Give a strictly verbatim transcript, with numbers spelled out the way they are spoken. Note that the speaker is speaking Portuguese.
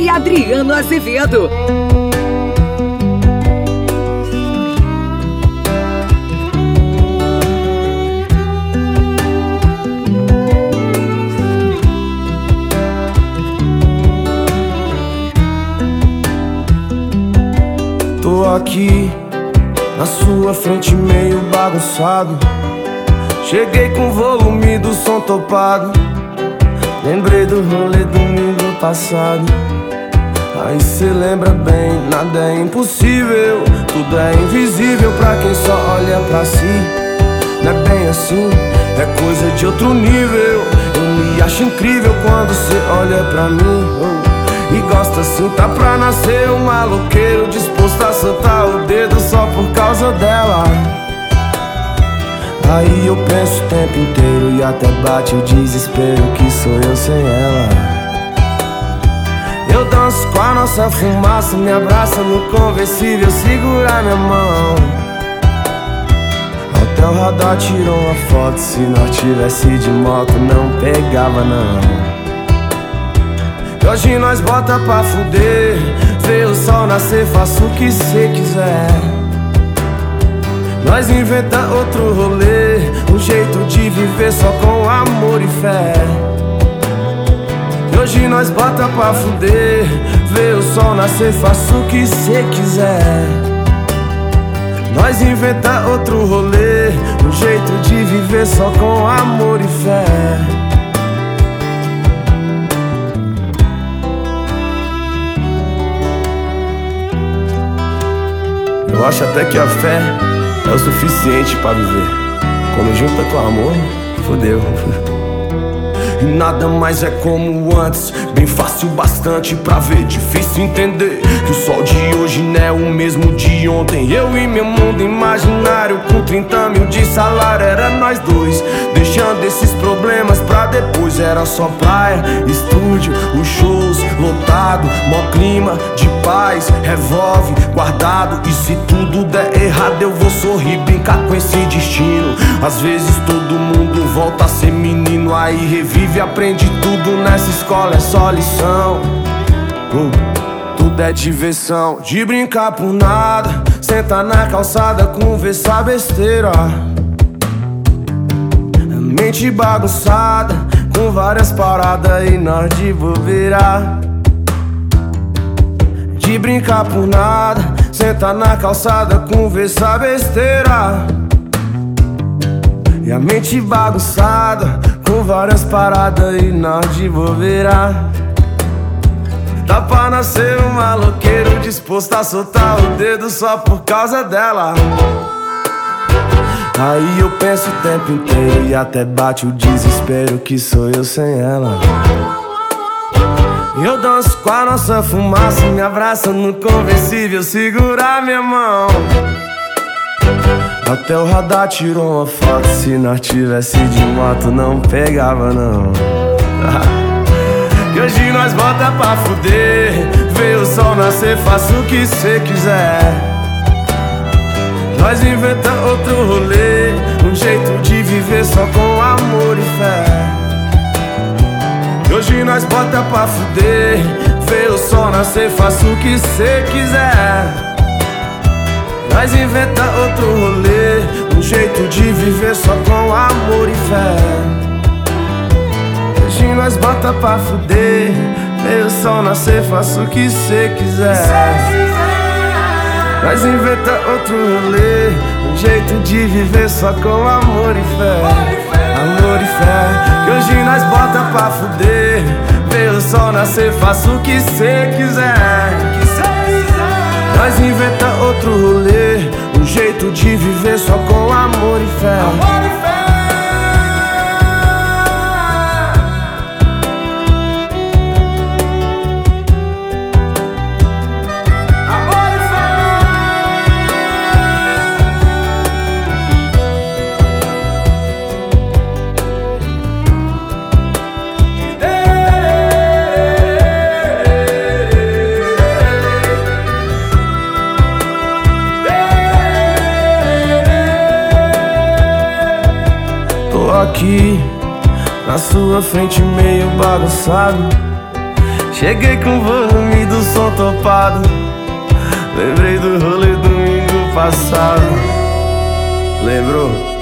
D J Adriano Azevedo. Tô aqui na sua frente meio bagunçado. Cheguei com o volume do som topado. Lembrei do rolê domingo passado. Aí cê lembra bem, nada é impossível. Tudo é invisível pra quem só olha pra si. Não é bem assim, é coisa de outro nível. Eu me acho incrível quando cê olha pra mim, oh. E gosta assim, tá pra nascer um maloqueiro disposto a soltar o dedo só por causa dela. Aí eu penso o tempo inteiro e até bate o desespero que sou eu sem ela. Eu danço com a nossa fumaça, me abraça no conversível, segura minha mão. Até o radar tirou uma foto, se nós tivesse de moto não pegava não. E hoje nós bota pra fuder, vê o sol nascer, faça o que cê quiser. Nós inventa outro rolê, um jeito de viver só com amor e fé. E hoje nós bota pra fuder, vê o sol nascer, faça o que cê quiser. Nós inventa outro rolê, um jeito de viver só com amor e fé. Eu acho até que a fé é o suficiente pra viver. Quando junta com amor, fodeu. E nada mais é como antes, bem fácil bastante pra ver. Difícil entender que o sol de hoje não é o mesmo de ontem. Eu e meu mundo imaginário com trinta mil de salário, era nós dois, deixando esses problemas pra depois. Era só praia, estúdio, os shows lotado, mó clima de paz, revólver guardado. E se tudo der errado eu vou sorrir, brincar com esse destino. Às vezes todo mundo volta a ser menino, aí revive, aprende tudo nessa escola, é só lição. uh, Tudo é diversão, de brincar por nada. Senta na calçada, conversar besteira. Mente bagunçada, com várias paradas e nós de bobeira. De brincar por nada, senta na calçada, conversar besteira. E a mente bagunçada, com várias paradas e nós de bobeira. Dá pra nascer um maloqueiro disposto a soltar o dedo só por causa dela. Aí eu penso o tempo inteiro e até bate o desespero que sou eu sem ela. Eu danço com a nossa fumaça, me abraça no conversível, segura minha mão. Até o radar tirou uma foto, se nós tivesse de moto não pegava não. E hoje nós bota pra fuder, vê o sol nascer, faça o que cê quiser. Nós inventa outro rolê, um jeito de viver só com amor e fé. E hoje nós bota pra fuder, vê o sol nascer, faça o que cê quiser. Nós inventa outro rolê, um jeito de viver só com amor e fé. Hoje nós bota pra fuder, vê o sol nascer, faça o que cê quiser. Nós inventa outro rolê, um jeito de viver só com amor e fé. Amor e fé. Que hoje nós bota pra fuder, vê o sol nascer, faça o que cê quiser. Nós inventa outro rolê, um jeito de viver só com amor e fé. Amor e fé. Aqui na sua frente meio bagunçado. Cheguei com o volume do som topado. Lembrei do rolê domingo passado. Lembrou?